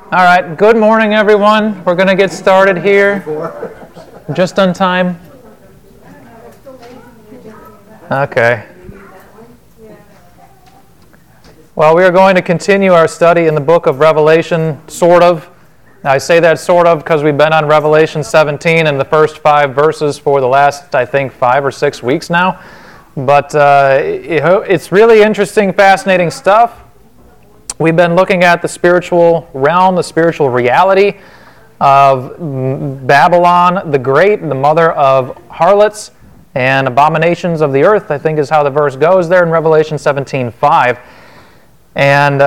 All right, good morning, everyone. We're going to get started here. Just on time. Okay. Well, we are going to continue our study in the book of Revelation, sort of. I say that sort of because we've been on Revelation 17 and the first 5 verses for the last, I think, 5 or 6 weeks now. But it's really interesting, fascinating stuff. We've been looking at the spiritual realm, the spiritual reality of Babylon the Great, the mother of harlots and abominations of the earth, I think is how the verse goes there in Revelation 17:5. And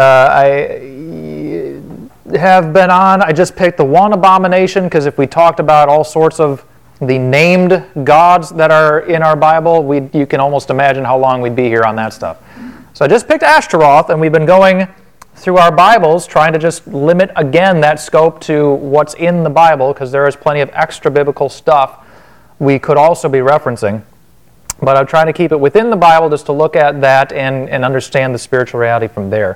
I have been on, I just picked the one abomination, because if we talked about all sorts of the named gods that are in our Bible, you can almost imagine how long we'd be here on that stuff. So I just picked Ashtaroth, and we've been going through our Bibles, trying to just limit, again, that scope to what's in the Bible, because there is plenty of extra biblical stuff we could also be referencing. But I'm trying to keep it within the Bible just to look at that and understand the spiritual reality from there.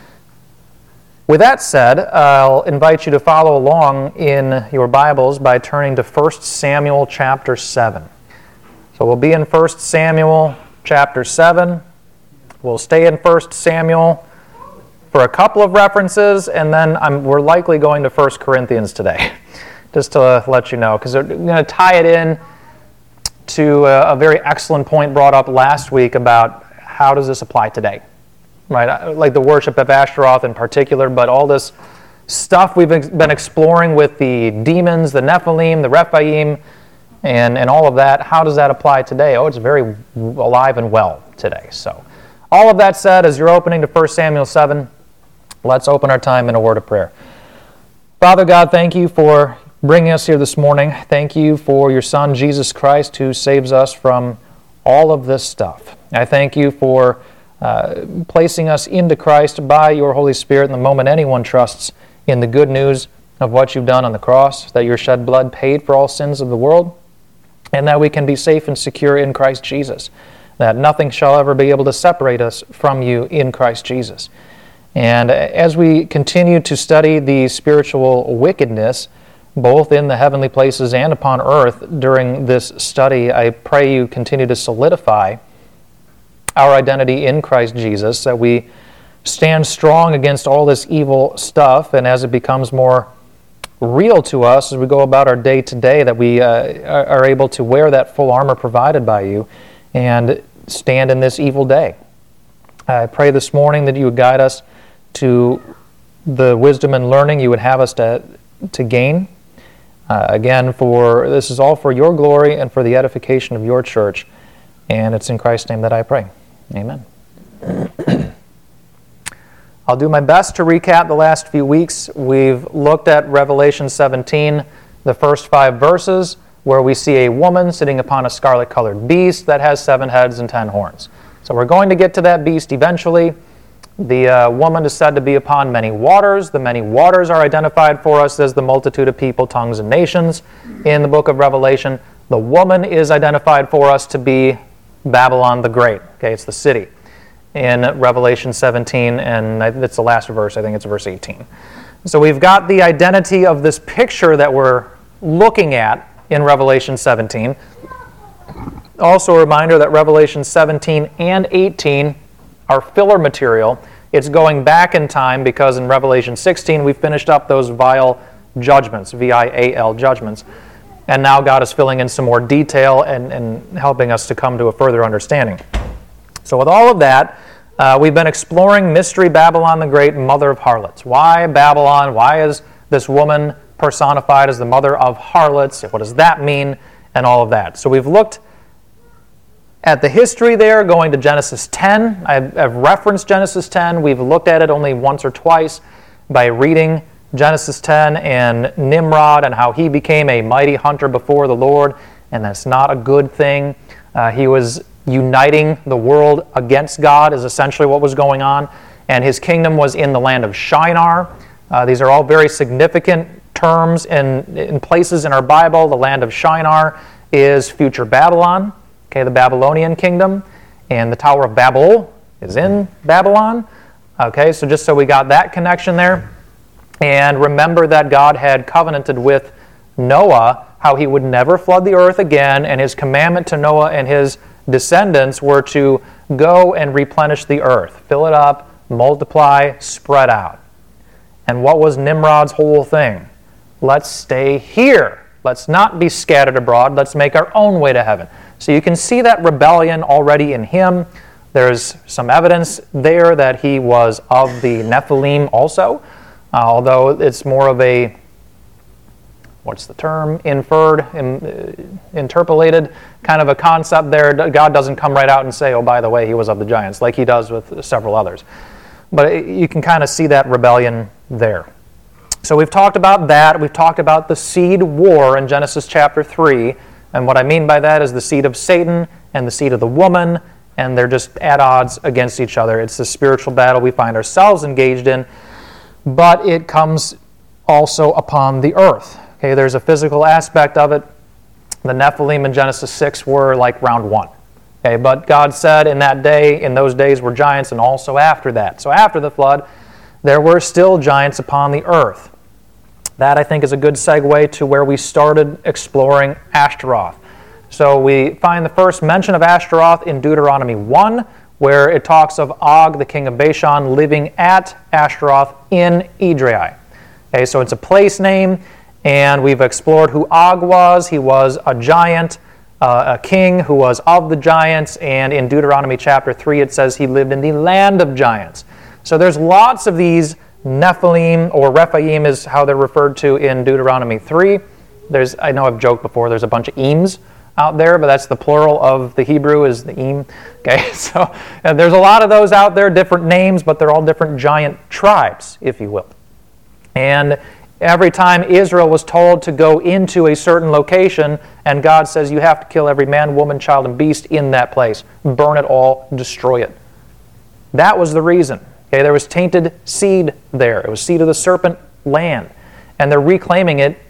With that said, I'll invite you to follow along in your Bibles by turning to 1 Samuel chapter 7. So we'll be in 1 Samuel chapter 7. We'll stay in 1 Samuel for a couple of references, and then we're likely going to 1 Corinthians today, just to let you know, because we're going to tie it in to a very excellent point brought up last week about how does this apply today, right? Like the worship of Ashtaroth in particular, but all this stuff we've been exploring with the demons, the Nephilim, the Rephaim, and all of that, how does that apply today? Oh, it's very alive and well today. So all of that said, as you're opening to 1 Samuel 7, let's open our time in a word of prayer. Father God, thank you for bringing us here this morning. Thank you for your Son, Jesus Christ, who saves us from all of this stuff. I thank you for placing us into Christ by your Holy Spirit in the moment anyone trusts in the good news of what you've done on the cross, that your shed blood paid for all sins of the world, and that we can be safe and secure in Christ Jesus, that nothing shall ever be able to separate us from you in Christ Jesus. And as we continue to study the spiritual wickedness, both in the heavenly places and upon earth during this study, I pray you continue to solidify our identity in Christ Jesus, that we stand strong against all this evil stuff, and as it becomes more real to us as we go about our day to day, that we are able to wear that full armor provided by you and stand in this evil day. I pray this morning that you would guide us to the wisdom and learning you would have us to gain. Again, this is all for your glory and for the edification of your church. And it's in Christ's name that I pray. Amen. I'll do my best to recap the last few weeks. We've looked at Revelation 17, the first 5 verses, where we see a woman sitting upon a scarlet-colored beast that has 7 heads and 10 horns. So we're going to get to that beast eventually. The woman is said to be upon many waters. The many waters are identified for us as the multitude of people, tongues, and nations in the book of Revelation. The woman is identified for us to be Babylon the Great. Okay, it's the city in Revelation 17, and it's the last verse. I think it's verse 18. So we've got the identity of this picture that we're looking at in Revelation 17. Also a reminder that Revelation 17 and 18 are filler material. It's going back in time because in Revelation 16 we finished up those vial judgments, V-I-A-L judgments, and now God is filling in some more detail and helping us to come to a further understanding. So with all of that, we've been exploring Mystery Babylon the Great, mother of harlots. Why Babylon? Why is this woman personified as the mother of harlots? What does that mean? And all of that. So we've looked at the history there, going to Genesis 10. I've referenced Genesis 10. We've looked at it only once or twice by reading Genesis 10 and Nimrod and how he became a mighty hunter before the Lord, and that's not a good thing. He was uniting the world against God is essentially what was going on, and his kingdom was in the land of Shinar. These are all very significant terms in places in our Bible. The land of Shinar is future Babylon. Okay, the Babylonian kingdom, and the Tower of Babel is in Babylon. Okay, so just so we got that connection there. And remember that God had covenanted with Noah how he would never flood the earth again, and his commandment to Noah and his descendants were to go and replenish the earth, fill it up, multiply, spread out. And what was Nimrod's whole thing? Let's stay here. Let's not be scattered abroad. Let's make our own way to heaven. So you can see that rebellion already in him. There's some evidence there that he was of the Nephilim also, although it's more of a, what's the term, inferred, interpolated kind of a concept there. God doesn't come right out and say, oh, by the way, he was of the giants, like he does with several others. But you can kind of see that rebellion there. So we've talked about that. We've talked about the seed war in Genesis chapter 3. And what I mean by that is the seed of Satan and the seed of the woman, and they're just at odds against each other. It's the spiritual battle we find ourselves engaged in, but it comes also upon the earth. Okay, there's a physical aspect of it. The Nephilim in Genesis 6 were like round one. Okay, but God said in that day, in those days were giants, and also after that. So after the flood, there were still giants upon the earth. That, I think, is a good segue to where we started exploring Ashtaroth. So we find the first mention of Ashtaroth in Deuteronomy 1, where it talks of Og, the king of Bashan, living at Ashtaroth in Edrei. Okay, so it's a place name, and we've explored who Og was. He was a giant, a king who was of the giants, and in Deuteronomy chapter 3 it says he lived in the land of giants. So there's lots of these Nephilim, or Rephaim is how they're referred to in Deuteronomy 3. I know I've joked before, there's a bunch of Eames out there, but that's the plural of the Hebrew is the Eam. Okay, so there's a lot of those out there, different names, but they're all different giant tribes, if you will. And every time Israel was told to go into a certain location, and God says you have to kill every man, woman, child, and beast in that place. Burn it all, destroy it. That was the reason. Okay, there was tainted seed there. It was seed of the serpent land. And they're reclaiming it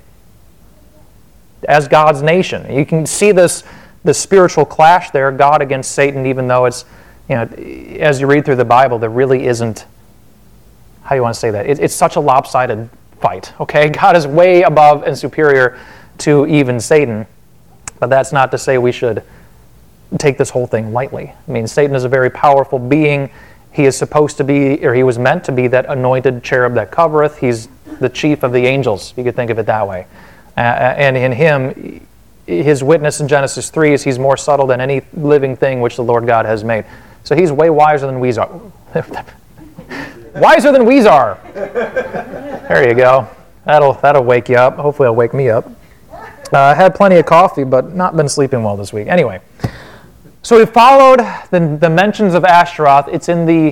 as God's nation. You can see the spiritual clash there, God against Satan, even though it's, as you read through the Bible, there really isn't, how do you want to say that? It's such a lopsided fight, okay? God is way above and superior to even Satan. But that's not to say we should take this whole thing lightly. I mean, Satan is a very powerful being. He is supposed to be, or he was meant to be, that anointed cherub that covereth. He's the chief of the angels, you could think of it that way. And in him, his witness in Genesis 3 is he's more subtle than any living thing which the Lord God has made. So he's way wiser than we are. Wiser than we are. There you go. That'll wake you up. Hopefully it'll wake me up. I had plenty of coffee, but not been sleeping well this week. Anyway, so we followed the mentions of Ashtaroth. It's in the...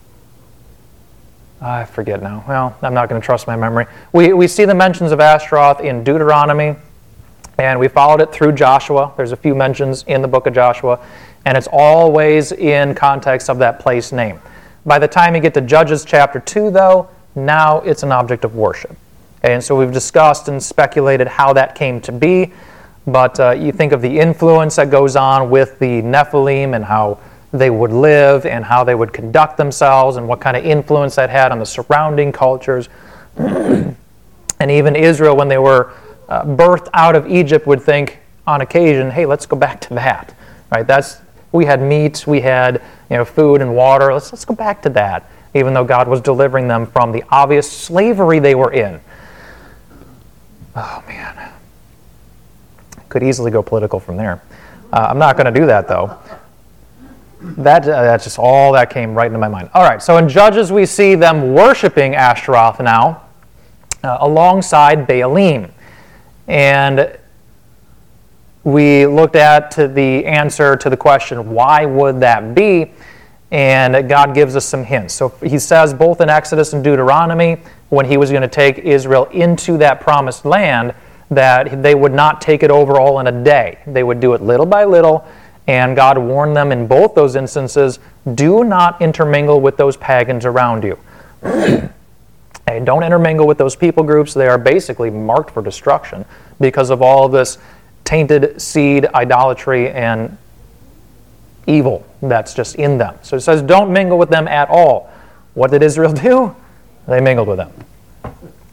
I forget now. Well, I'm not going to trust my memory. We see the mentions of Ashtaroth in Deuteronomy, and we followed it through Joshua. There's a few mentions in the book of Joshua, and it's always in context of that place name. By the time you get to Judges chapter 2, though, now it's an object of worship. Okay, and so we've discussed and speculated how that came to be, but you think of the influence that goes on with the Nephilim and how they would live and how they would conduct themselves and what kind of influence that had on the surrounding cultures. And even Israel, when they were birthed out of Egypt, would think on occasion, hey, let's go back to that. Right? We had meat, we had food and water. Let's go back to that, even though God was delivering them from the obvious slavery they were in. Oh, man. Could easily go political from there. I'm not going to do that, though. That's just all that came right into my mind. All right, so in Judges we see them worshiping Ashtaroth now alongside Baalim. And we looked at the answer to the question, why would that be? And God gives us some hints. So he says both in Exodus and Deuteronomy, when he was going to take Israel into that promised land, that they would not take it over all in a day. They would do it little by little. And God warned them in both those instances, do not intermingle with those pagans around you. Hey, don't intermingle with those people groups. They are basically marked for destruction because of all this tainted seed, idolatry, and evil that's just in them. So it says don't mingle with them at all. What did Israel do? They mingled with them.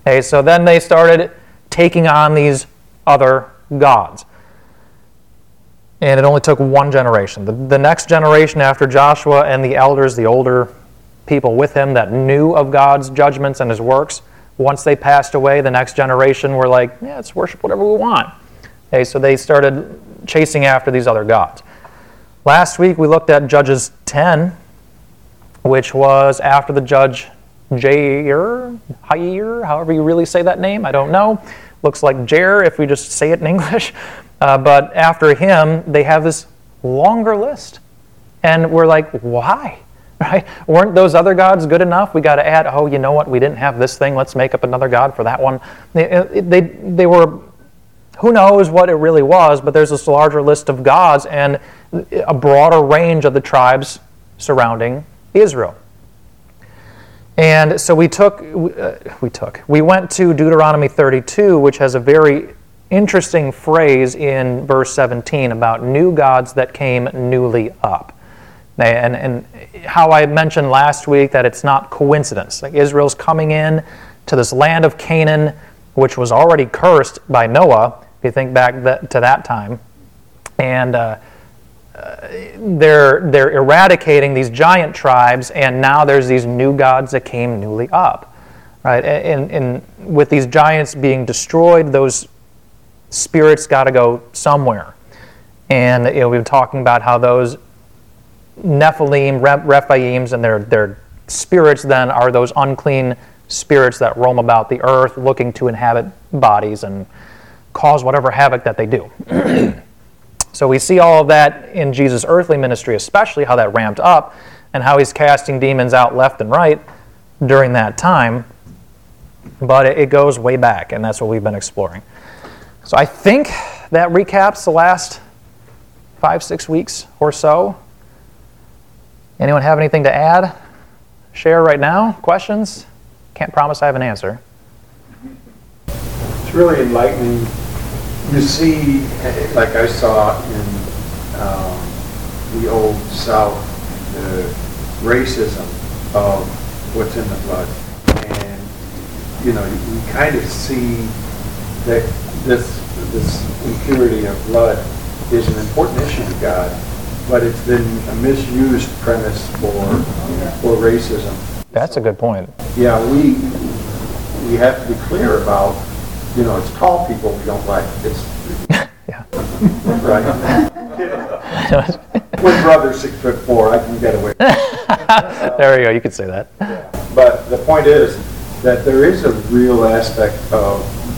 Okay, so then they started taking on these other gods. And it only took one generation. The next generation after Joshua and the elders, the older people with him that knew of God's judgments and his works, once they passed away, the next generation were like, yeah, let's worship whatever we want. Okay, so they started chasing after these other gods. Last week we looked at Judges 10, which was after the judge Jair, however you really say that name, I don't know. Looks like Jair if we just say it in English. But after him, they have this longer list. And we're like, why? Right? Weren't those other gods good enough? We got to add, oh, you know what? We didn't have this thing. Let's make up another god for that one. They were, who knows what it really was, but there's this larger list of gods and a broader range of the tribes surrounding Israel. And so we went to Deuteronomy 32, which has a very interesting phrase in verse 17 about new gods that came newly up. And how I mentioned last week that it's not coincidence. Like Israel's coming in to this land of Canaan, which was already cursed by Noah, if you think back to that time. And they're eradicating these giant tribes, and now there's these new gods that came newly up. Right? And with these giants being destroyed, those spirits got to go somewhere. And we've been talking about how those Nephilim, Rephaims, and their spirits then are those unclean spirits that roam about the earth looking to inhabit bodies and cause whatever havoc that they do. So we see all of that in Jesus' earthly ministry, especially how that ramped up and how he's casting demons out left and right during that time. But it goes way back, and that's what we've been exploring. So I think that recaps the last 5-6 weeks or so. Anyone have anything to add? Share right now? Questions? Can't promise I have an answer. It's really enlightening. You see, like I saw in the old South, the racism of what's in the blood. And, you kind of see that this impurity of blood is an important issue to God, but it's been a misused premise for racism. That's a good point. Yeah, we have to be clear about, it's tall people we don't like. It's yeah. Right. Twin brother's 6'4", I can get away. There you go. You could say that. Yeah. But the point is that there is a real aspect of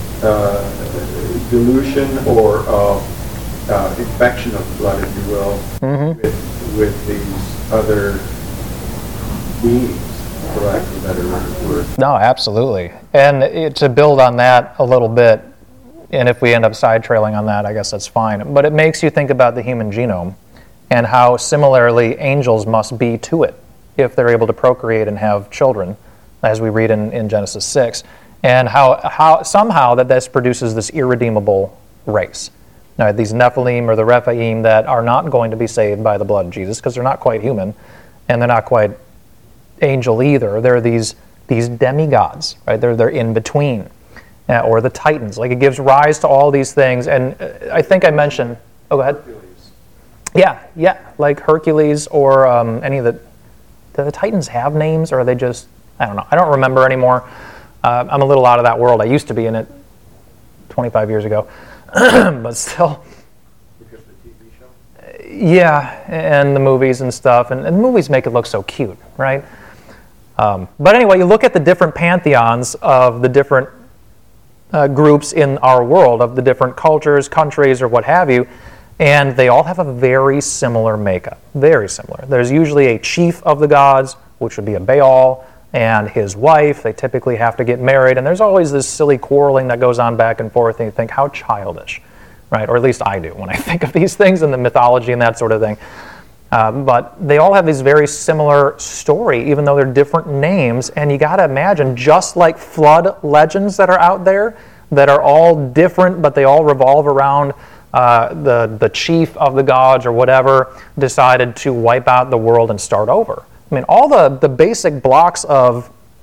dilution or of infection of blood, if you will, with these other beings, for lack of a better word. No, absolutely. And to build on that a little bit, and if we end up side-trailing on that, I guess that's fine. But it makes you think about the human genome and how similarly angels must be to it if they're able to procreate and have children, as we read in Genesis 6, and how somehow that this produces this irredeemable race. Now, these Nephilim or the Rephaim that are not going to be saved by the blood of Jesus because they're not quite human and they're not quite angel either. They're these demigods, right? They're in between. Or the Titans. Like, it gives rise to all these things. And I think I mentioned... Oh, go ahead. Hercules. Yeah. Like Hercules or any of the... Do the Titans have names, or are they just... I don't know. I don't remember anymore. I'm a little out of that world. I used to be in it 25 years ago. But still... Because of the TV show? Yeah, and the movies and stuff. And the movies make it look so cute, right? But anyway, you look at the different pantheons of the different groups in our world, of the different cultures, countries, or what have you, and they all have a very similar makeup. Very similar. There's usually a chief of the gods, which would be a Baal, and his wife. They typically have to get married, and there's always this silly quarreling that goes on back and forth, and you think, how childish, right? Or at least I do when I think of these things and the mythology and that sort of thing. But they all have this very similar story, even though they're different names. And you got to imagine, just like flood legends that are out there, that are all different, but they all revolve around the chief of the gods or whatever decided to wipe out the world and start over. I mean, all the basic blocks of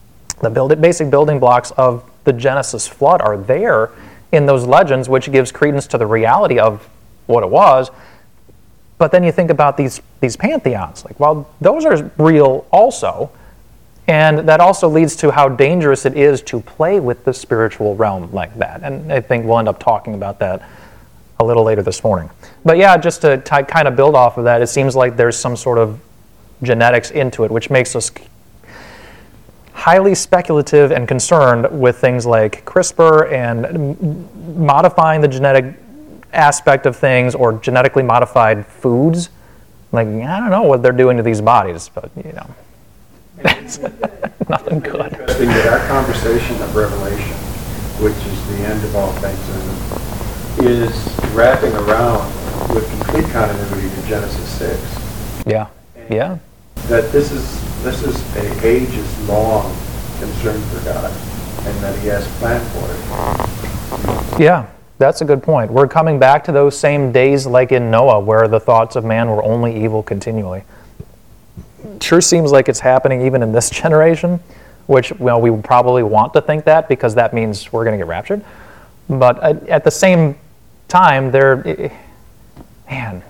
The basic building blocks of the Genesis flood are there in those legends, which gives credence to the reality of what it was. But then you think about these pantheons. Like, well, those are real also. And that also leads to how dangerous it is to play with the spiritual realm like that. And I think we'll end up talking about that a little later this morning. But yeah, just to kind of build off of that, it seems like there's some sort of genetics into it, which makes us highly speculative and concerned with things like CRISPR and modifying the genetic aspect of things, or genetically modified foods. Like, I don't know what they're doing to these bodies, but it's nothing good. Interesting that our conversation of Revelation, which is the end of all things, is wrapping around with complete continuity to Genesis 6. Yeah. Yeah. That this is a ages-long concern for God, and that He has a plan for it. Yeah, that's a good point. We're coming back to those same days like in Noah, where the thoughts of man were only evil continually. Sure seems like it's happening even in this generation, which, well, we would probably want to think that because that means we're going to get raptured. But at the same time, man,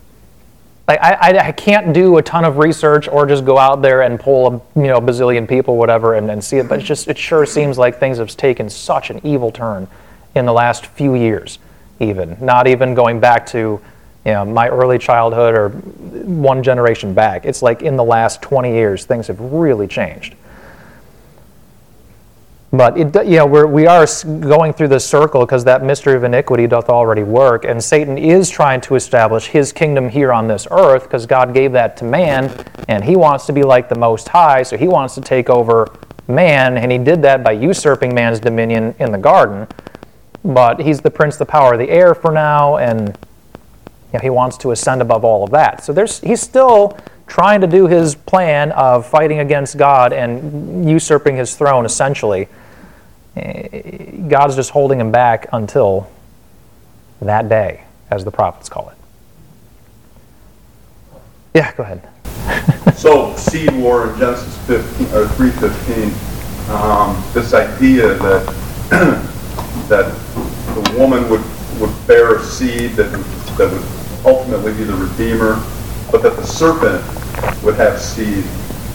I can't do a ton of research or just go out there and poll a bazillion people, whatever, and see it. But it sure seems like things have taken such an evil turn in the last few years, even not even going back to my early childhood or one generation back. It's like in the last 20 years, things have really changed. But we are going through this circle because that mystery of iniquity doth already work, and Satan is trying to establish his kingdom here on this earth because God gave that to man, and he wants to be like the Most High, so he wants to take over man, and he did that by usurping man's dominion in the garden. But he's the prince, the power of the air for now, and he wants to ascend above all of that. So he's still trying to do his plan of fighting against God and usurping his throne, essentially. God's just holding him back until that day, as the prophets call it. Yeah, go ahead. So, seed war in Genesis 3:15, this idea that that the woman would bear a seed that would ultimately be the Redeemer, but that the serpent would have seed,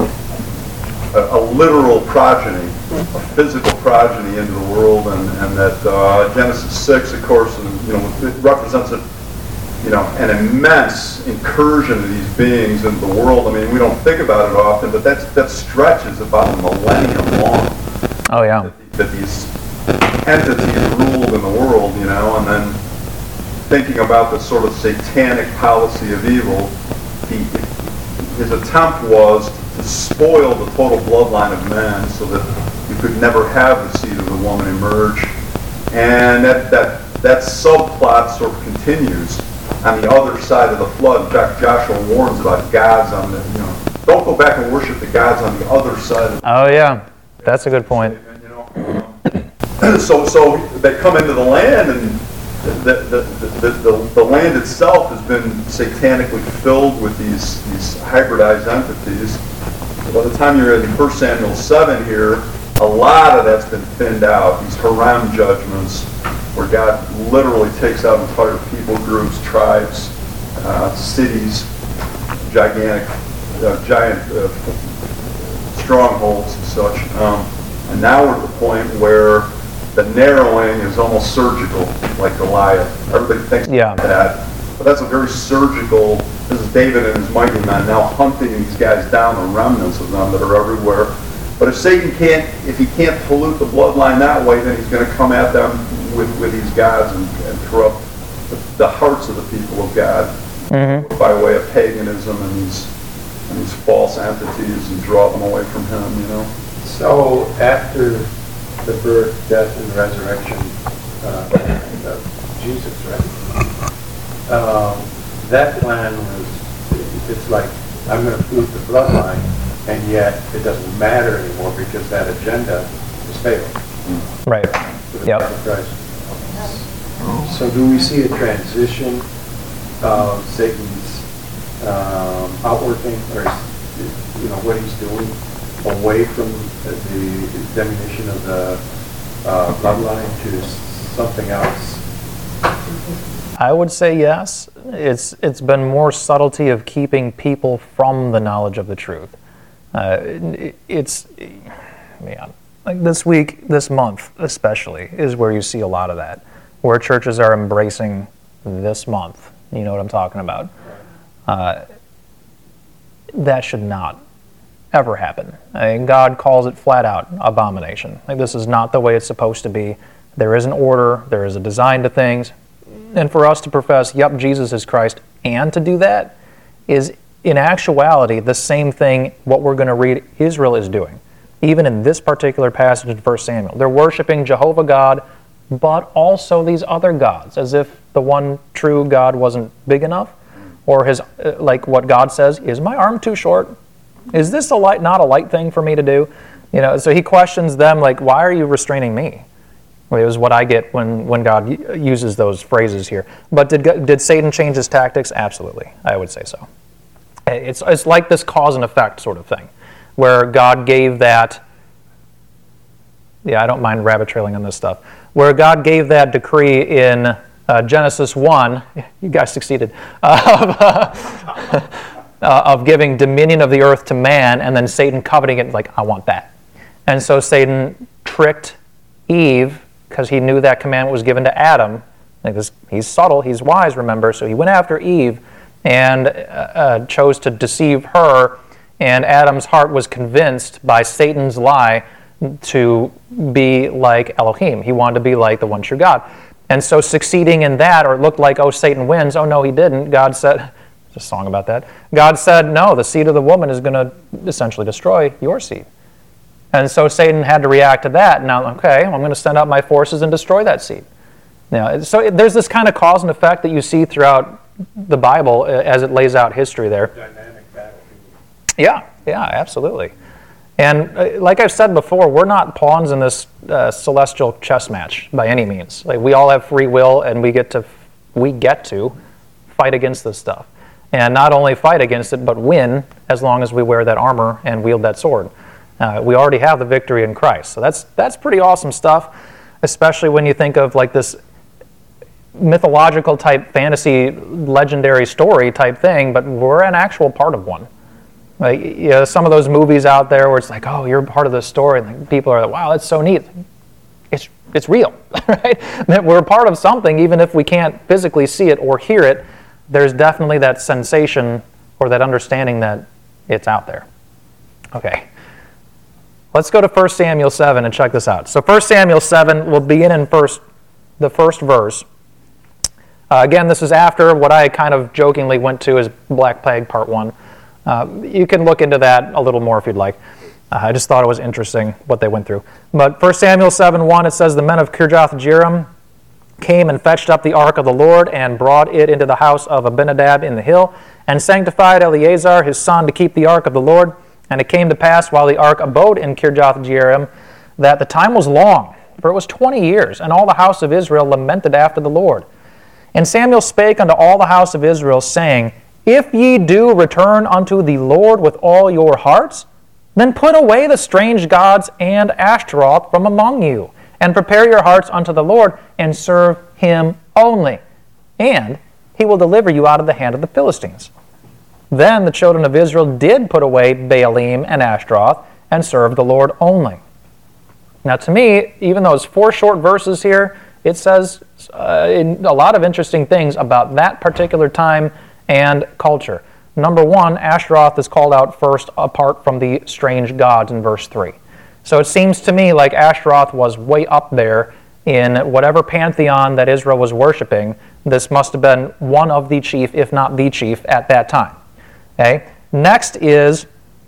a literal progeny, a physical progeny into the world, and that Genesis 6, of course, it represents an immense incursion of these beings into the world. I mean, we don't think about it often, but that stretches about a millennium long. Oh yeah. That these entities ruled in the world, and then thinking about the sort of satanic policy of evil, his attempt was to spoil the total bloodline of man so that you could never have the seed of the woman emerge. And that subplot sort of continues on the other side of the flood. In fact, Joshua warns about gods on the, don't go back and worship the gods on the other side of the Oh yeah, that's a good point. So they come into the land, and the land itself has been satanically filled with these hybridized entities. So by the time you're in 1 Samuel 7 here, a lot of that's been thinned out. These harem judgments, where God literally takes out entire people groups, tribes, cities, giant strongholds and such. And now we're at the point where the narrowing is almost surgical, like Goliath. Everybody thinks that, but that's a very surgical. This is David and his mighty men now hunting these guys down, the remnants of them that are everywhere. But if Satan if he can't pollute the bloodline that way, then he's going to come at them with these gods and corrupt the hearts of the people of God by way of paganism and these false entities, and draw them away from Him. So after the birth, death, and resurrection of Jesus, right? That plan it's like, I'm going to pollute the bloodline, and yet it doesn't matter anymore because that agenda has failed. Right. Yep. So do we see a transition of Satan's outworking, or what he's doing away from the diminution of the bloodline to something else? I would say yes. It's been more subtlety of keeping people from the knowledge of the truth. Like this week, this month especially, is where you see a lot of that, where churches are embracing this month. You know what I'm talking about? That should not ever happen. God calls it flat out abomination. Like, this is not the way it's supposed to be. There is an order, there is a design to things. And for us to profess, yep, Jesus is Christ, and to do that is in actuality the same thing what we're going to read Israel is doing. Even in this particular passage in 1 Samuel. They're worshiping Jehovah God, but also these other gods, as if the one true God wasn't big enough, or his, like what God says, is my arm too short? Is this not a light thing for me to do? You know, so he questions them like, why are you restraining me? Well, it was what I get when God uses those phrases here. But did Satan change his tactics? Absolutely, I would say so. It's like this cause and effect sort of thing, where God gave that, I don't mind rabbit trailing on this stuff, where God gave that decree in Genesis 1, you guys succeeded, of giving dominion of the earth to man, and then Satan coveting it, like, I want that. And so Satan tricked Eve, because he knew that commandment was given to Adam. He's subtle, he's wise, remember, so he went after Eve and chose to deceive her, and Adam's heart was convinced by Satan's lie to be like Elohim. He wanted to be like the one true God. And so succeeding in that, or it looked like, oh, Satan wins. Oh, no, he didn't. God said, there's a song about that. God said, no, the seed of the woman is going to essentially destroy your seed. And so Satan had to react to that. Now, okay, I'm going to send out my forces and destroy that seed. Now, so there's this kind of cause and effect that you see throughout the Bible as it lays out history there. Dynamic battlefield. Yeah, absolutely. And like I've said before, we're not pawns in this celestial chess match by any means. Like, we all have free will, and we get to fight against this stuff. And not only fight against it, but win as long as we wear that armor and wield that sword. We already have the victory in Christ. So that's pretty awesome stuff, especially when you think of like this mythological type fantasy legendary story type thing, but we're an actual part of one. Like, you know, some of those movies out there where it's like, oh, you're part of the story, and like, people are like, wow, that's so neat. It's real, right? That we're a part of something, even if we can't physically see it or hear it. There's definitely that sensation or that understanding that it's out there. Okay. Let's go to 1 Samuel 7 and check this out. So 1 Samuel 7, we'll begin in the first verse. Again, this is after what I kind of jokingly went to as Black Plague Part 1. You can look into that a little more if you'd like. I just thought it was interesting what they went through. But 1 Samuel 7:1, it says, the men of Kirjath-jearim came and fetched up the ark of the Lord and brought it into the house of Abinadab in the hill and sanctified Eleazar his son to keep the ark of the Lord. And it came to pass while the ark abode in Kirjath-jearim that the time was long, for it was 20 years, and all the house of Israel lamented after the Lord. And Samuel spake unto all the house of Israel, saying, if ye do return unto the Lord with all your hearts, then put away the strange gods and Ashtaroth from among you, and prepare your hearts unto the Lord, and serve him only. And he will deliver you out of the hand of the Philistines. Then the children of Israel did put away Baalim and Ashtaroth, and served the Lord only. Now to me, even though it's 4 short verses here, it says a lot of interesting things about that particular time and culture. Number 1, Ashtaroth is called out first apart from the strange gods in verse 3. So it seems to me like Ashtaroth was way up there in whatever pantheon that Israel was worshiping. This must have been one of the chief, if not the chief, at that time. Okay. Next is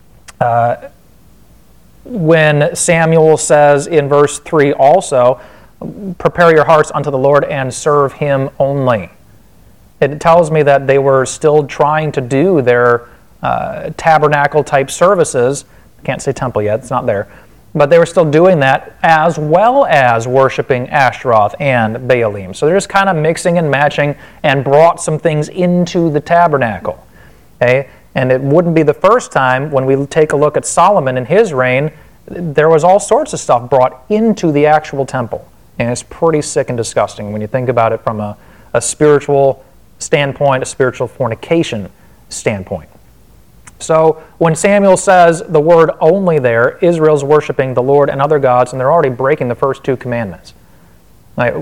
when Samuel says in verse 3 also, prepare your hearts unto the Lord and serve him only. It tells me that they were still trying to do their tabernacle-type services. Can't say temple yet, it's not there. But they were still doing that as well as worshiping Ashtaroth and Baalim. So they're just kind of mixing and matching and brought some things into the tabernacle. Okay? And it wouldn't be the first time when we take a look at Solomon in his reign, there was all sorts of stuff brought into the actual temple. And it's pretty sick and disgusting when you think about it from a spiritual standpoint, a spiritual fornication standpoint. So when Samuel says the word only there, Israel's worshiping the Lord and other gods, and they're already breaking the first two commandments. Like,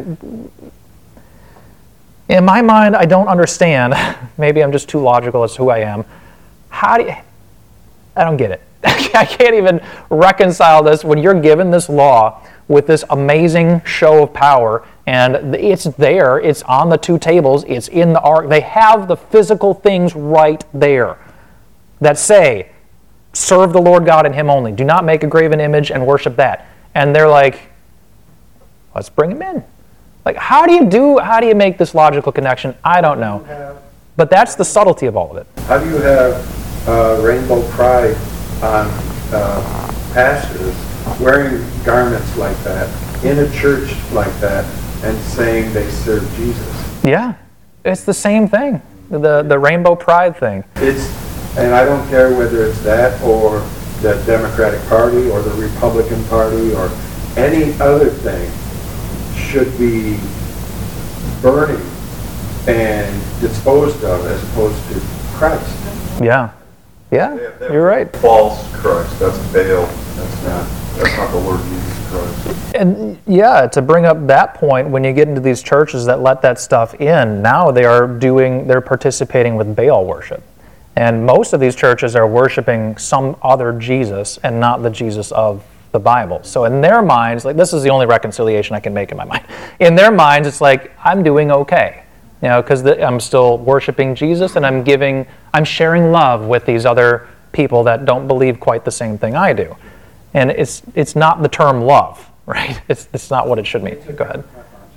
in my mind, I don't understand. Maybe I'm just too logical as to who I am. I don't get it. I can't even reconcile this when you're given this law with this amazing show of power, and it's there, it's on the two tables, it's in the ark. They have the physical things right there that say, serve the Lord God and Him only. Do not make a graven image and worship that. And they're like, let's bring Him in. Like, how do you make this logical connection? I don't know. But that's the subtlety of all of it. How do you have rainbow pride on pastors wearing garments like that in a church like that and saying they serve Jesus? Yeah, it's the same thing. The rainbow pride thing. And I don't care whether it's that or the Democratic Party or the Republican Party or any other thing should be burning and disposed of as opposed to Christ. Yeah, you're right. False Christ, that's Baal. That's not the Lord Jesus Christ. And yeah, to bring up that point, when you get into these churches that let that stuff in, now they're participating with Baal worship. And most of these churches are worshiping some other Jesus and not the Jesus of the Bible. So in their minds, like, this is the only reconciliation I can make in my mind. In their minds, it's like, I'm doing okay. Because I'm still worshiping Jesus and I'm sharing love with these other people that don't believe quite the same thing I do. And it's not the term love, right? It's not what it should mean. Go ahead.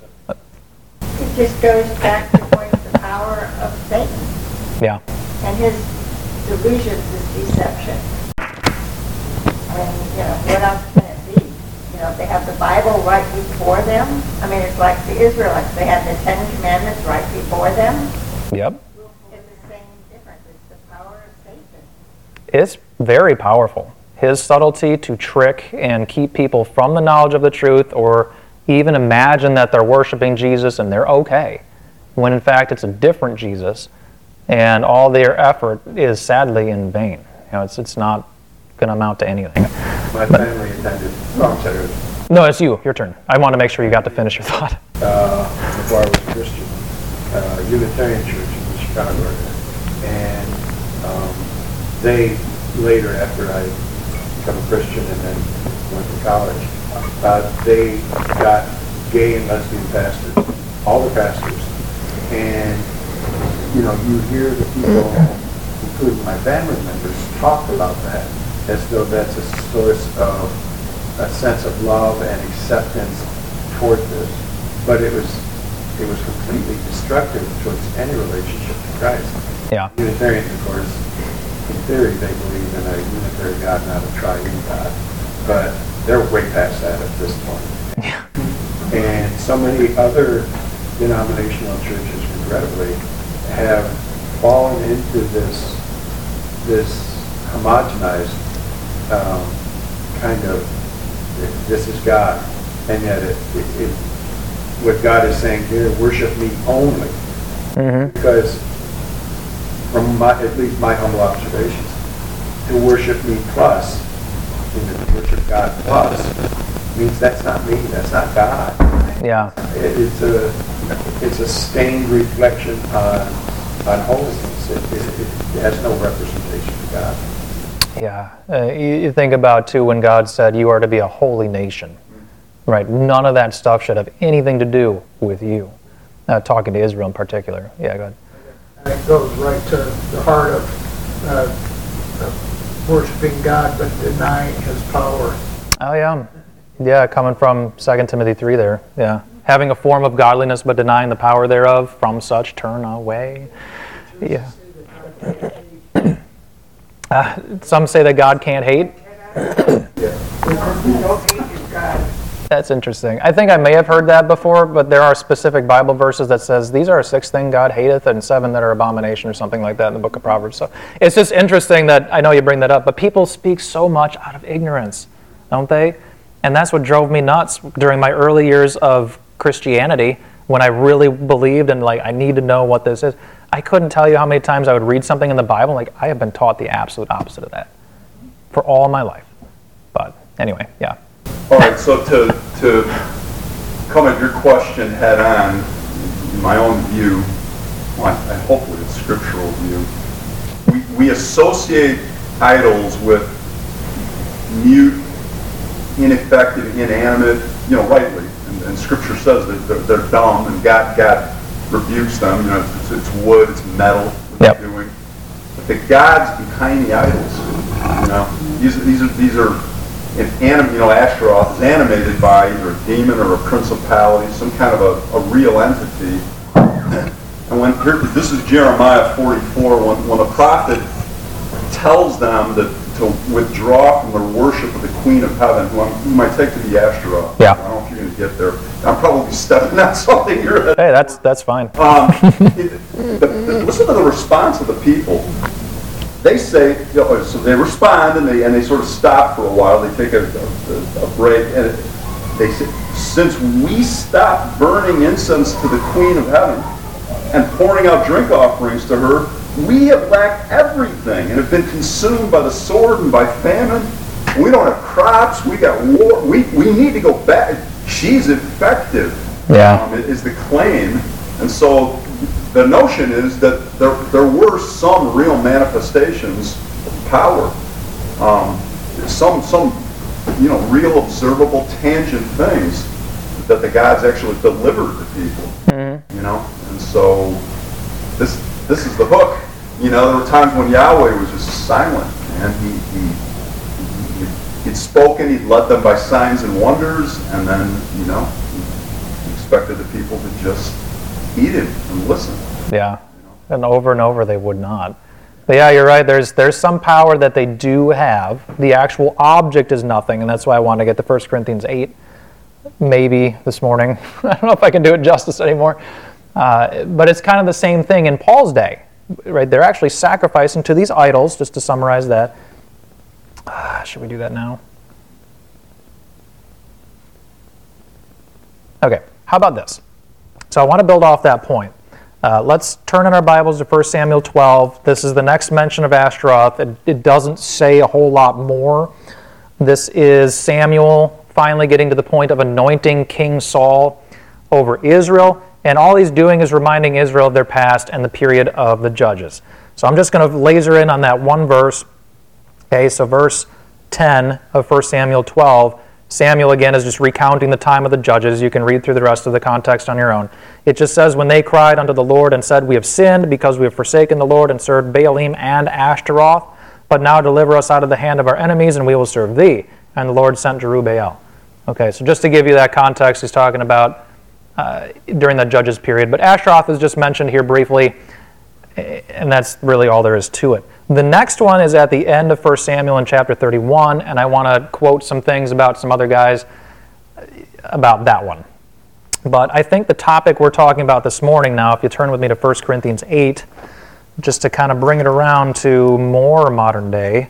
It just goes back to the power of Satan. Yeah. And his delusions, his deception. I mean, what else can it be? They have the Bible right before them. I mean, it's like the Israelites. They had the Ten Commandments right before them. Yep. It's the same difference. It's the power of Satan. It's very powerful. His subtlety to trick and keep people from the knowledge of the truth, or even imagine that they're worshiping Jesus and they're okay, when in fact it's a different Jesus, and all their effort is sadly in vain. It's not going to amount to anything. My family attended. I'm sorry. No, it's you. Your turn. I want to make sure you got to finish your thought. Before I was a Christian, Unitarian church in Chicago area. And they later, after I became a Christian and then went to college, they got gay and lesbian pastors, all the pastors. And, you hear the people, including my family members, talk about that as though that's a source of a sense of love and acceptance toward this. But it was completely destructive towards any relationship to Christ. Yeah. Unitarians, of course, in theory, they believe in a unitary God, not a triune God. But they're way past that at this point. Yeah. And so many other denominational churches, regrettably, have fallen into this homogenized kind of, this is God, and yet what God is saying here, worship me only. Mm-hmm. Because from at least my humble observations, to worship me plus, to worship God plus, means that's not me, that's not God. Yeah. It's a stained reflection on holiness. It has no representation of God. Yeah. You think about, too, when God said, you are to be a holy nation. Right? None of that stuff should have anything to do with you. Talking to Israel in particular. Yeah, go ahead. And it goes right to the heart of worshiping God but denying His power. Oh, yeah. Yeah, coming from 2 Timothy 3 there. Yeah. Having a form of godliness but denying the power thereof, from such turn away. Yeah. Some say that God can't hate. That's interesting. I think I may have heard that before, but there are specific Bible verses that says these are 6 things God hateth and 7 that are abomination or something like that in the book of Proverbs. So it's just interesting that, I know you bring that up, but people speak so much out of ignorance, don't they? And that's what drove me nuts during my early years of Christianity, when I really believed and I need to know what this is. I couldn't tell you how many times I would read something in the Bible, I have been taught the absolute opposite of that for all my life. But anyway, yeah. All right, so to come at your question head on, in my own view, hopefully a scriptural view, we associate idols with mute, ineffective, inanimate, rightly, and Scripture says that they're dumb, and God rebukes them. It's wood, it's metal, what they're doing. But the gods behind the idols, these are Ashtaroth is animated by either a demon or a principality, some kind of a real entity. And this is Jeremiah 44, when the prophet tells them that to withdraw from their worship of the Queen of Heaven, whom I take to be Ashtaroth. Yeah. I don't know if you're going to get there. I'm probably stepping on something you're. Hey, that's fine. Listen to the response of the people. They say, so they respond and they sort of stop for a while. They take a break, and they say, since we stopped burning incense to the Queen of Heaven and pouring out drink offerings to her, we have lacked everything and have been consumed by the sword and by famine. We don't have crops. We got war. We need to go back. She's effective. Yeah. Is the claim, and so. The notion is that there were some real manifestations of power, some real observable, tangent things that the gods actually delivered to people. Mm-hmm. And so this is the hook. There were times when Yahweh was just silent, and he'd spoken, he'd led them by signs and wonders, and then he expected the people to just eat him and listen. Yeah, and over they would not. But yeah, you're right. There's some power that they do have. The actual object is nothing, and that's why I want to get to 1 Corinthians 8 maybe this morning. I don't know if I can do it justice anymore. But it's kind of the same thing in Paul's day. Right? They're actually sacrificing to these idols, just to summarize that. Should we do that now? Okay, how about this? So I want to build off that point. Let's turn in our Bibles to 1 Samuel 12. This is the next mention of Ashtaroth. It doesn't say a whole lot more. This is Samuel finally getting to the point of anointing King Saul over Israel. And all he's doing is reminding Israel of their past and the period of the judges. So I'm just going to laser in on that one verse. Okay, so verse 10 of 1 Samuel 12. Samuel, again, is just recounting the time of the judges. You can read through the rest of the context on your own. It just says, when they cried unto the Lord and said, we have sinned because we have forsaken the Lord and served Baalim and Ashtaroth, but now deliver us out of the hand of our enemies, and we will serve thee. And the Lord sent Jerubbaal. Okay, so just to give you that context, he's talking about during the judges period. But Ashtaroth is just mentioned here briefly, and that's really all there is to it. The next one is at the end of 1 Samuel in chapter 31, and I want to quote some things about some other guys about that one. But I think the topic we're talking about this morning now, if you turn with me to 1 Corinthians 8, just to kind of bring it around to more modern day.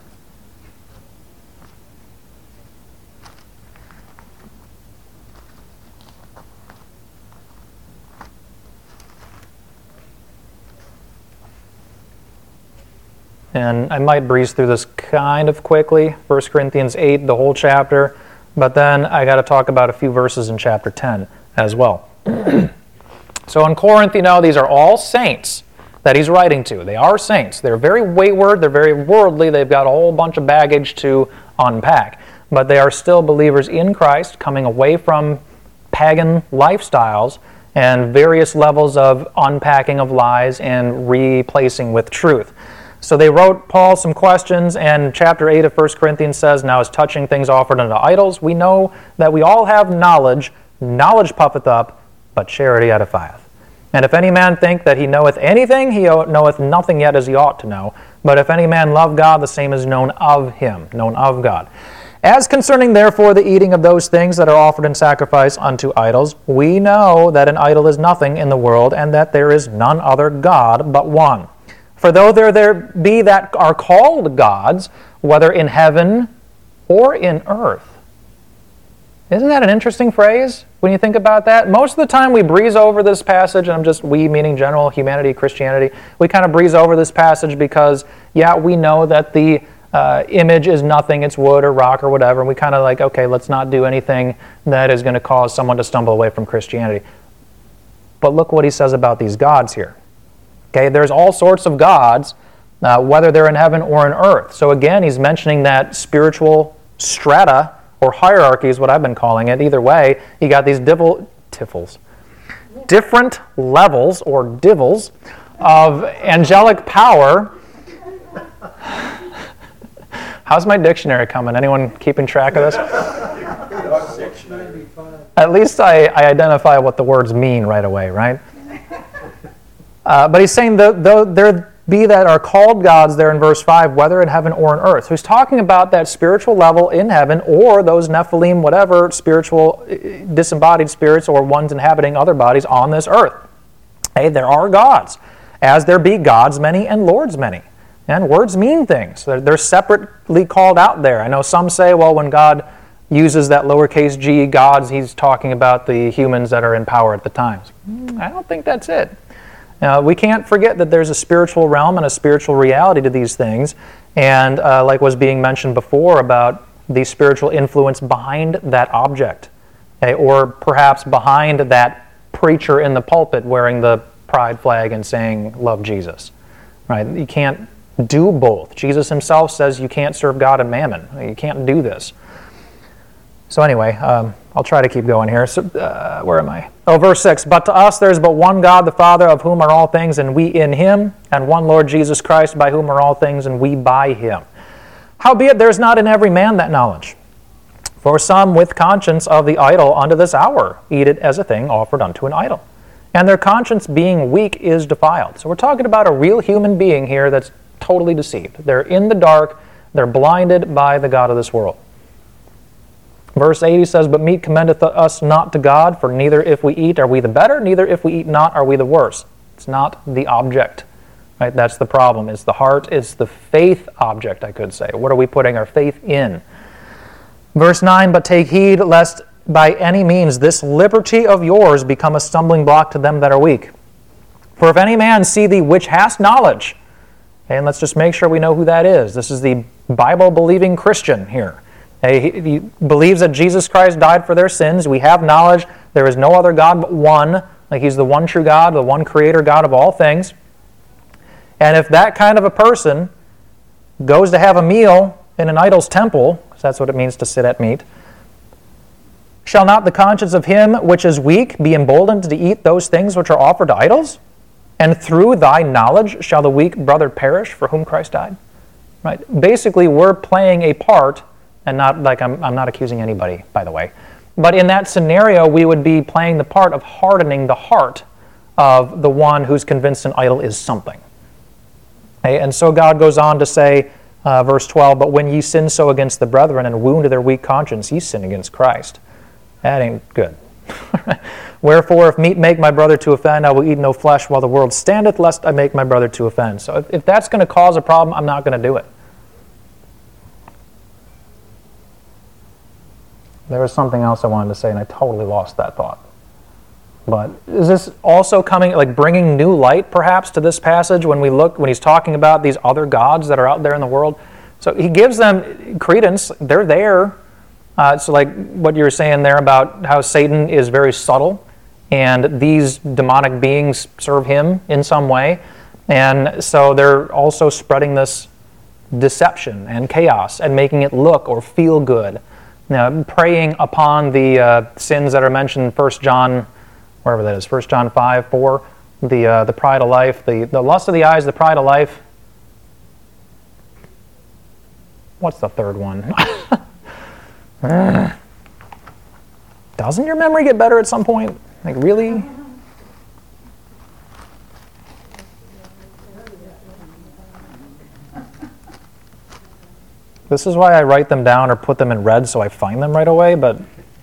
And I might breeze through this kind of quickly, 1 Corinthians 8, the whole chapter, but then I got to talk about a few verses in chapter 10 as well. So in Corinth, these are all saints that he's writing to. They are saints. They're very wayward, they're very worldly, they've got a whole bunch of baggage to unpack. But they are still believers in Christ, coming away from pagan lifestyles and various levels of unpacking of lies and replacing with truth. So they wrote Paul some questions, and chapter 8 of 1 Corinthians says, now as touching things offered unto idols, we know that we all have knowledge. Knowledge puffeth up, but charity edifieth. And if any man think that he knoweth anything, he knoweth nothing yet as he ought to know. But if any man love God, the same is known of him, known of God. As concerning therefore the eating of those things that are offered in sacrifice unto idols, we know that an idol is nothing in the world, and that there is none other God but one. For though there be that are called gods, whether in heaven or in earth. Isn't that an interesting phrase when you think about that? Most of the time we breeze over this passage, and I'm just we meaning general humanity, Christianity, we kind of breeze over this passage because, yeah, we know that the image is nothing, it's wood or rock or whatever, and we kind of like, okay, let's not do anything that is going to cause someone to stumble away from Christianity. But look what he says about these gods here. Okay, there's all sorts of gods, whether they're in heaven or in earth. So again, he's mentioning that spiritual strata or hierarchy is what I've been calling it. Either way, you got these different levels or divils of angelic power. How's my dictionary coming? Anyone keeping track of this? At least I identify what the words mean right away, right? But he's saying, though there be that are called gods there in verse 5, whether in heaven or in earth. So he's talking about that spiritual level in heaven, or those Nephilim, whatever, spiritual, disembodied spirits, or ones inhabiting other bodies on this earth. Hey, there are gods, as there be gods many and lords many. And words mean things. They're separately called out there. I know some say, well, when God uses that lowercase g, gods, he's talking about the humans that are in power at the time. I don't think that's it. We can't forget that there's a spiritual realm and a spiritual reality to these things, and like was being mentioned before about the spiritual influence behind that object, okay? Or perhaps behind that preacher in the pulpit wearing the pride flag and saying, love Jesus. Right? You can't do both. Jesus himself says you can't serve God and mammon. You can't do this. So anyway, I'll try to keep going here. So, where am I? Oh, verse 6. But to us there is but one God, the Father, of whom are all things, and we in him, and one Lord Jesus Christ, by whom are all things, and we by him. Howbeit there is not in every man that knowledge. For some with conscience of the idol unto this hour eat it as a thing offered unto an idol. And their conscience being weak is defiled. So we're talking about a real human being here that's totally deceived. They're in the dark. They're blinded by the god of this world. Verse 80 says, But meat commendeth us not to God, for neither if we eat are we the better, neither if we eat not are we the worse. It's not the object. Right? That's the problem. It's the heart. It's the faith object, I could say. What are we putting our faith in? Verse 9, But take heed lest by any means this liberty of yours become a stumbling block to them that are weak. For if any man see thee which hast knowledge, and let's just make sure we know who that is. This is the Bible-believing Christian here. He believes that Jesus Christ died for their sins. We have knowledge. There is no other God but one. Like he's the one true God, the one creator God of all things. And if that kind of a person goes to have a meal in an idol's temple, because that's what it means to sit at meat, shall not the conscience of him which is weak be emboldened to eat those things which are offered to idols? And through thy knowledge shall the weak brother perish for whom Christ died? Right? Basically, we're playing a part. And not like I'm not accusing anybody, by the way. But in that scenario, we would be playing the part of hardening the heart of the one who's convinced an idol is something. Okay? And so God goes on to say, verse 12, But when ye sin so against the brethren and wound their weak conscience, ye sin against Christ. That ain't good. Wherefore, if meat make my brother to offend, I will eat no flesh while the world standeth, lest I make my brother to offend. So if that's going to cause a problem, I'm not going to do it. There was something else I wanted to say, and I totally lost that thought. But is this also coming, like bringing new light, perhaps, to this passage when he's talking about these other gods that are out there in the world? So he gives them credence. They're there. So like what you were saying there about how Satan is very subtle, and these demonic beings serve him in some way. And so they're also spreading this deception and chaos and making it look or feel good. Now, preying upon the sins that are mentioned in 1 John, wherever that is, 1 John 5, 4, the pride of life, the lust of the eyes, the pride of life. What's the third one? Doesn't your memory get better at some point? Like, really? This is why I write them down or put them in red so I find them right away, but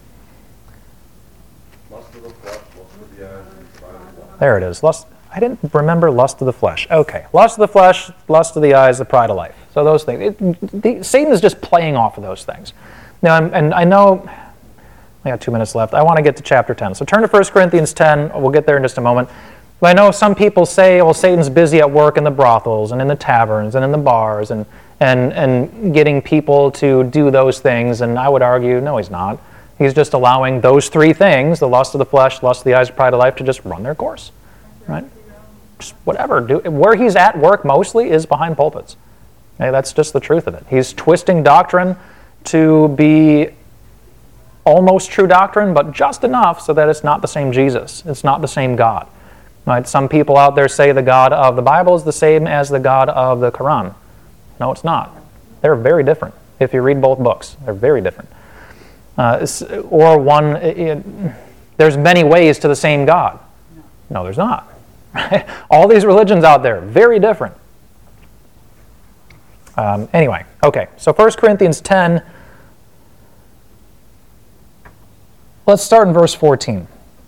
Lust of the flesh, lust of the eyes, and pride of life. there it is. I didn't remember lust of the flesh. Okay. Lust of the flesh, lust of the eyes, the pride of life. So those things. Satan is just playing off of those things. Now, and I know I got 2 minutes left. I want to get to chapter 10. So turn to 1 Corinthians 10. We'll get there in just a moment. But I know some people say, well, Satan's busy at work in the brothels and in the taverns and in the bars and getting people to do those things. And I would argue, no, he's not. He's just allowing those three things, the lust of the flesh, lust of the eyes, pride of life, to just run their course. Right? Just whatever. Where he's at work mostly is behind pulpits. Okay, that's just the truth of it. He's twisting doctrine to be almost true doctrine, but just enough so that it's not the same Jesus. It's not the same God. Right? Some people out there say the God of the Bible is the same as the God of the Quran. No, it's not. They're very different. If you read both books, they're very different. There's many ways to the same God. No, there's not. Right? All these religions out there, very different. Anyway, okay, so 1 Corinthians 10, let's start in verse 14.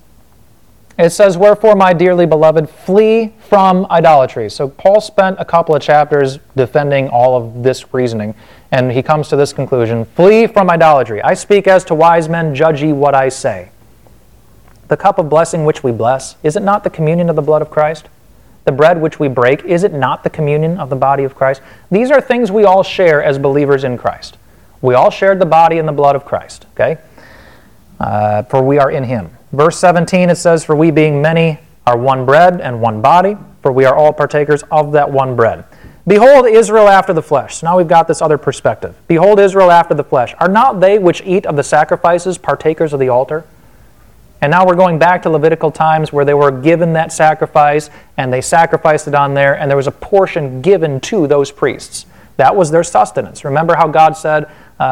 It says, "Wherefore, my dearly beloved, flee from idolatry." So Paul spent a couple of chapters defending all of this reasoning, and he comes to this conclusion, "Flee from idolatry. I speak as to wise men, judge ye what I say. The cup of blessing which we bless, is it not the communion of the blood of Christ? The bread which we break, is it not the communion of the body of Christ?" These are things we all share as believers in Christ. We all shared the body and the blood of Christ, okay? For we are in Him. Verse 17, it says, "For we being many are one bread and one body, for we are all partakers of that one bread. Behold Israel after the flesh." So now we've got this other perspective. "Behold Israel after the flesh. Are not they which eat of the sacrifices partakers of the altar?" And now we're going back to Levitical times where they were given that sacrifice and they sacrificed it on there and there was a portion given to those priests. That was their sustenance. Remember how God said,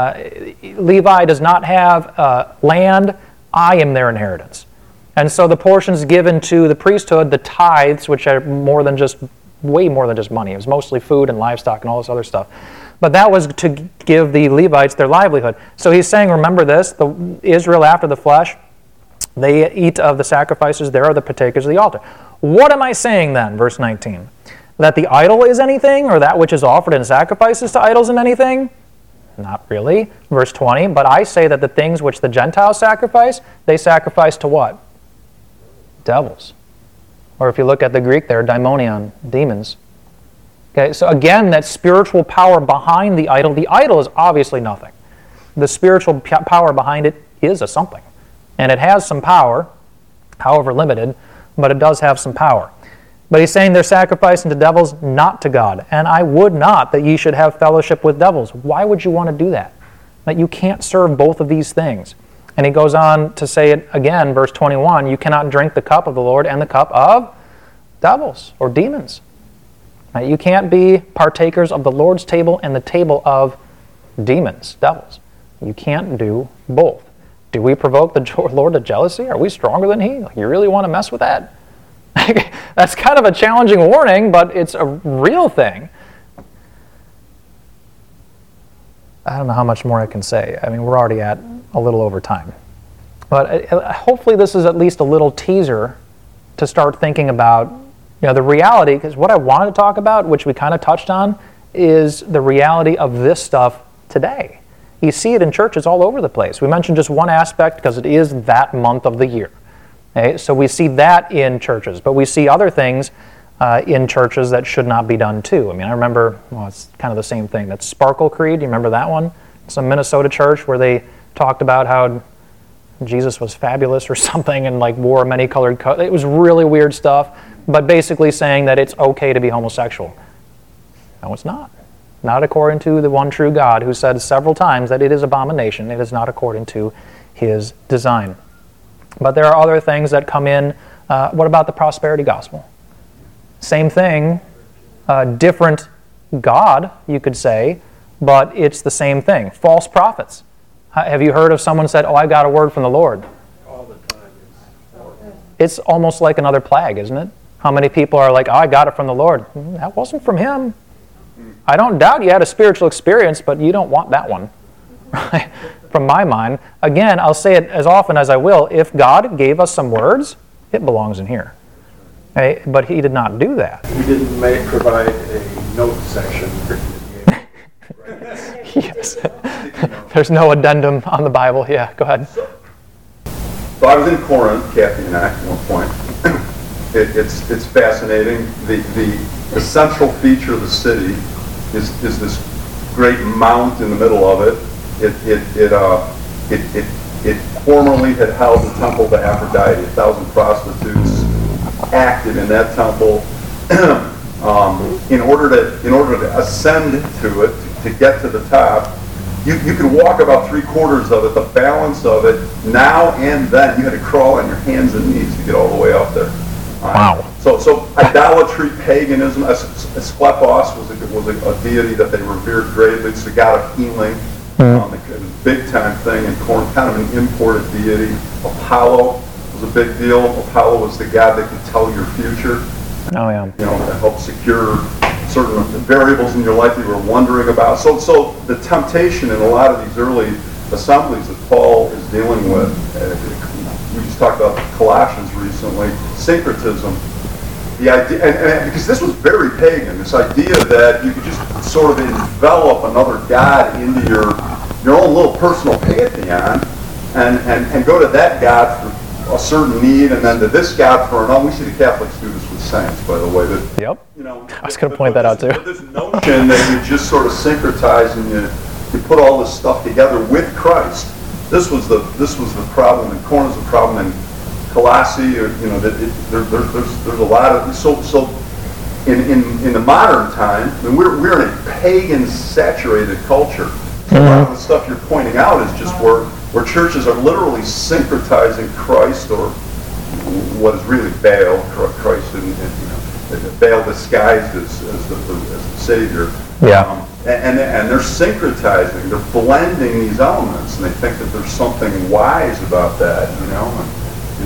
Levi does not have land, I am their inheritance. And so the portions given to the priesthood, the tithes, which are way more than just money. It was mostly food and livestock and all this other stuff. But that was to give the Levites their livelihood. So he's saying, remember this, Israel after the flesh, they eat of the sacrifices, there are the partakers of the altar. What am I saying then, verse 19? That the idol is anything, or that which is offered in sacrifices to idols is anything? Not really. Verse 20, "But I say that the things which the Gentiles sacrifice, they sacrifice to what? Devils." Or if you look at the Greek there, daimonion, demons. Okay, so again, that spiritual power behind the idol is obviously nothing. The spiritual power behind it is a something. And it has some power, however limited, but it does have some power. But he's saying they're sacrificing to devils, not to God. "And I would not that ye should have fellowship with devils." Why would you want to do that? That you can't serve both of these things. And he goes on to say it again, verse 21, "You cannot drink the cup of the Lord and the cup of devils," or demons. Right? You can't be partakers of the Lord's table and the table of demons, devils. You can't do both. Do we provoke the Lord to jealousy? Are we stronger than He? You really want to mess with that? That's kind of a challenging warning, but it's a real thing. I don't know how much more I can say. I mean, we're already at a little over time. But hopefully this is at least a little teaser to start thinking about the reality, because what I wanted to talk about, which we kind of touched on, is the reality of this stuff today. You see it in churches all over the place. We mentioned just one aspect because it is that month of the year. Okay? So we see that in churches, but we see other things in churches that should not be done too. I mean, I remember, it's kind of the same thing. That Sparkle Creed, do you remember that one? Some Minnesota church where they talked about how Jesus was fabulous or something and wore a many-colored coat. It was really weird stuff, but basically saying that it's okay to be homosexual. No, it's not. Not according to the one true God, who said several times that it is abomination. It is not according to His design. But there are other things that come in. What about the prosperity gospel? Same thing, different God, you could say, but it's the same thing. False prophets. Have you heard of someone said, "Oh, I got a word from the Lord"? All the time. It's almost like another plague, isn't it? How many people are like, "Oh, I got it from the Lord"? That wasn't from Him. I don't doubt you had a spiritual experience, but you don't want that one, right? From my mind. Again, I'll say it as often as I will. If God gave us some words, it belongs in here. Okay? But He did not do that. He didn't provide a note section for you to Yes. There's no addendum on the Bible. Yeah, go ahead. So I was in Corinth, Kathy and I, at one point. It's fascinating. The central feature of the city is this great mount in the middle of it. It formerly had held the temple to Aphrodite, 1,000 prostitutes active in that temple. In order to ascend to it, to get to the top, you could walk about 3/4 of it. The balance of it, now and then, you had to crawl on your hands and knees to get all the way up there. Wow. So idolatry, paganism. Asclepios was a deity that they revered greatly. It's the god of healing. Big time thing in Corinth, kind of an imported deity. Apollo was a big deal. Apollo was the god that could tell your future. Oh yeah. To help secure certain variables in your life that you were wondering about. So the temptation in a lot of these early assemblies that Paul is dealing with, we just talked about Colossians recently, syncretism. The idea, and because this was very pagan, this idea that you could just sort of envelop another god into your own little personal pantheon, and go to that god for a certain need, and then to this god for another. We see the Catholics do this with saints, by the way. That, Yep. I was going to point that out too. This notion that you just sort of syncretize and you put all this stuff together with Christ. This was the problem in Corinth. The problem in Colossae. There's a lot of so in the modern time. I mean, we're in a pagan saturated culture. So a lot of the stuff you're pointing out is just where churches are literally syncretizing Christ, or what is really Baal, Christ, and Baal disguised as the Savior. Yeah. And they're syncretizing, they're blending these elements, and they think that there's something wise about that, And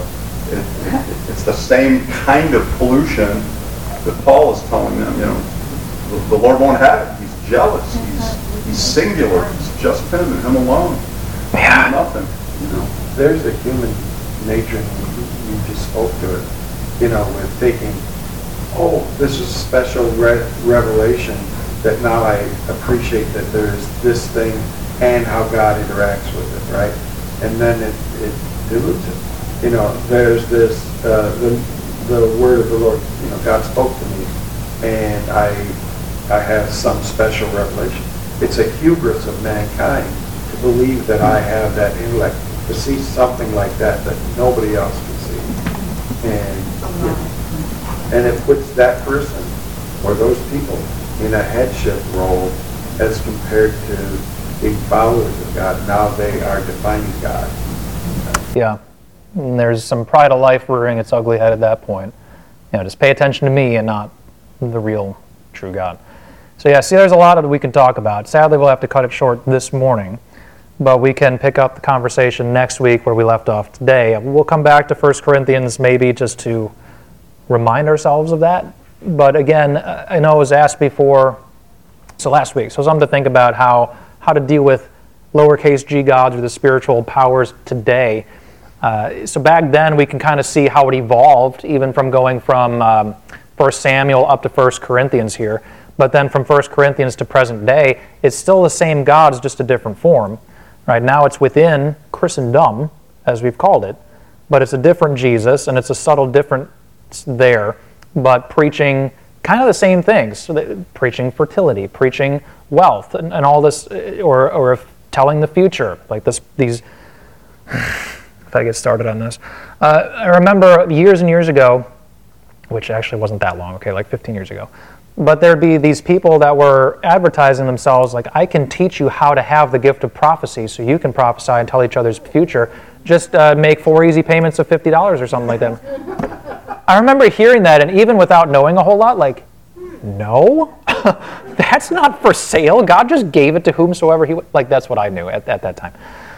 it's the same kind of pollution that Paul is telling them. The Lord won't have it. He's jealous. He's singular. He's just Him and Him alone. Yeah. Nothing. There's a human nature, and you just spoke to it. With thinking, this is a special revelation that now I appreciate that there's this thing and how God interacts with it, right? And then it dilutes it. There's this, the word of the Lord, God spoke to me, and I have some special revelation. It's a hubris of mankind to believe that I have that intellect, to see something like that nobody else can see. And it puts that person or those people in a headship role as compared to being followers of God. Now they are defining God. Yeah. And there's some pride of life rearing its ugly head at that point. Just pay attention to me and not the real, true God. So yeah, see, there's a lot that we can talk about. Sadly, we'll have to cut it short this morning, but we can pick up the conversation next week where we left off today. We'll come back to 1 Corinthians maybe just to remind ourselves of that. But again, I know it was asked before, so last week, so something to think about how to deal with lowercase g gods or the spiritual powers today. So back then, we can kind of see how it evolved, even from going from 1 Samuel up to 1 Corinthians here. But then from 1 Corinthians to present day, it's still the same gods, just a different form. Right now it's within Christendom, as we've called it, but it's a different Jesus, and it's a subtle difference there, but preaching kind of the same things. So preaching fertility, preaching wealth, and all this, or telling the future, like these... If I get started on this. I remember years and years ago, which actually wasn't that long, like 15 years ago, but there'd be these people that were advertising themselves like, I can teach you how to have the gift of prophecy so you can prophesy and tell each other's future. Just make 4 easy payments of $50 or something like that. I remember hearing that, and even without knowing a whole lot, like, no, that's not for sale. God just gave it to whomsoever He would. Like, that's what I knew at that time.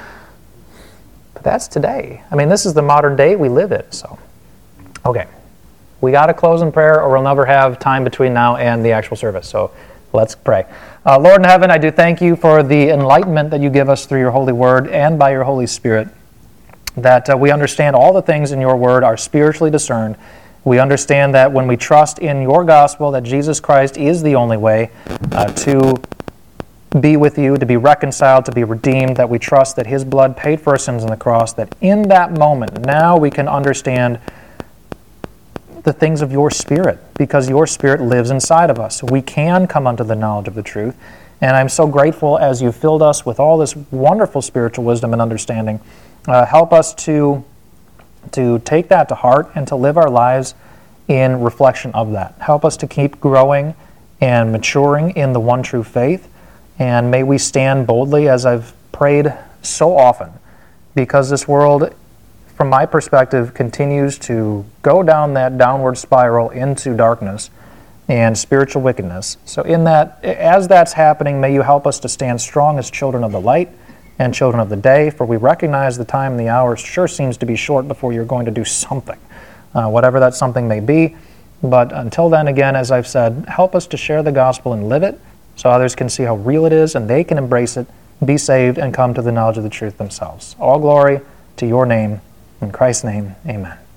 That's today. I mean, this is the modern day we live in. So, okay. We got to close in prayer or we'll never have time between now and the actual service. So Let's pray. Lord in heaven, I do thank you for the enlightenment that you give us through your holy word and by your Holy Spirit, that we understand all the things in your word are spiritually discerned. We understand that when we trust in your gospel, that Jesus Christ is the only way to be with you, to be reconciled, to be redeemed, that we trust that his blood paid for our sins on the cross, that in that moment, now we can understand the things of your Spirit, because your Spirit lives inside of us. We can come unto the knowledge of the truth. And I'm so grateful as you filled us with all this wonderful spiritual wisdom and understanding. Help us to take that to heart and to live our lives in reflection of that. Help us to keep growing and maturing in the one true faith. And may we stand boldly, as I've prayed so often, because this world, from my perspective, continues to go down that downward spiral into darkness and spiritual wickedness. So in that, as that's happening, may you help us to stand strong as children of the light and children of the day, for we recognize the time and the hour sure seems to be short before you're going to do something, whatever that something may be. But until then, again, as I've said, help us to share the gospel and live it so others can see how real it is and they can embrace it, be saved, and come to the knowledge of the truth themselves. All glory to your name. In Christ's name, amen.